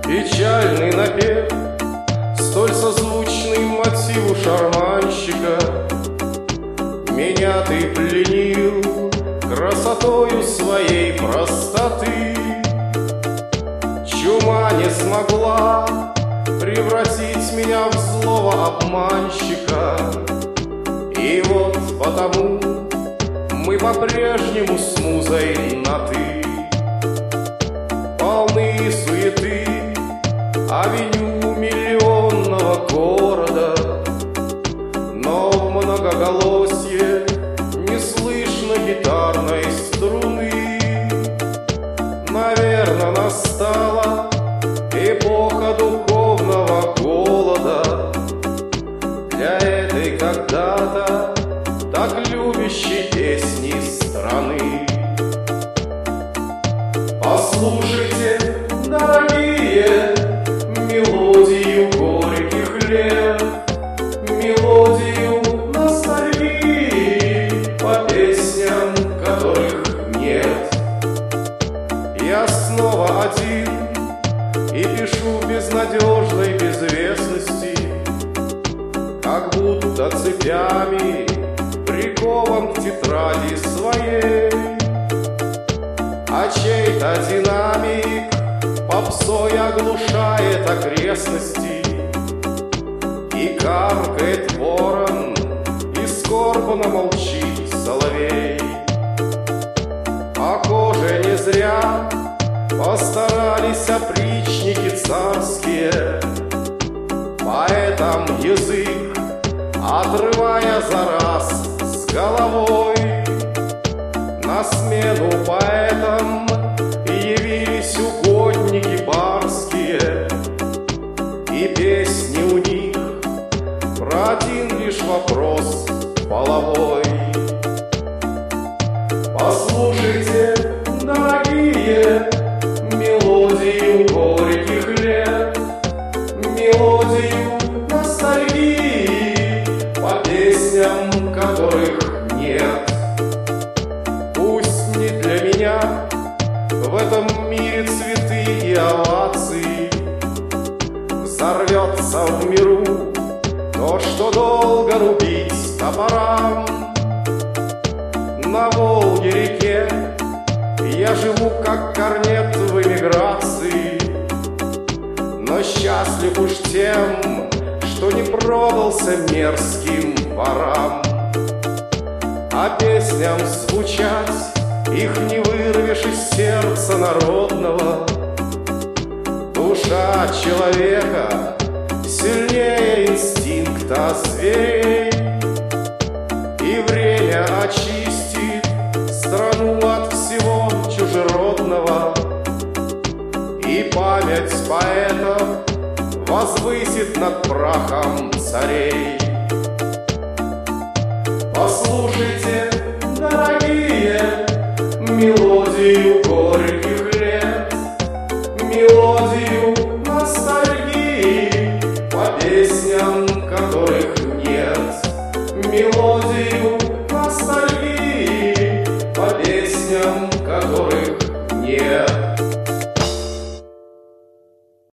Печальный напев, столь созвучный мотиву шарманщика. Меня ты пленил красотою своей простоты. Чума не смогла превратить меня в злого обманщика. И вот потому мы по-прежнему с музой на «ты». Полны суеты авеню миллионного города, но в многоголосье не слышно гитарной струны. Наверно, настала эпоха духовного голода для этой когда-то так любящей песни страны. Послушайте, дорогие, мелодию горьких лет, мелодию ностальгии по песням, которых нет. Я снова один и пишу безнадежной безвестности, как будто цепями прикован к тетради своей. А чей-то динамик попсой оглушает окрестности, и каркает ворон, и скорбно молчит соловей. По коже не зря постарались опричники царские, поэтам язык отрывая за раз с головой. На смену поэтам явились угодники барские, и песни у них про один лишь вопрос половой. Послушайте, дорогие, мелодию горьких лет, мелодию ностальгии по песням, которых нет. Пусть не для меня в этом мире цветы и овации, взорвется в миру то, что долго рубить топорам. На Волге-реке я живу как корнет в эмиграции, но счастлив уж тем, что не продался мерзким ворам. А песням звучать их не вырвешь из сердца народного. Душа человека сильнее инстинкта зверей, и время очистит страну от всего чужеродного, и память поэтов возвысит над прахом царей. Послушайте, дорогие, мелодию горьких лет, мелодию ностальгии по песням, которых нет, мелодию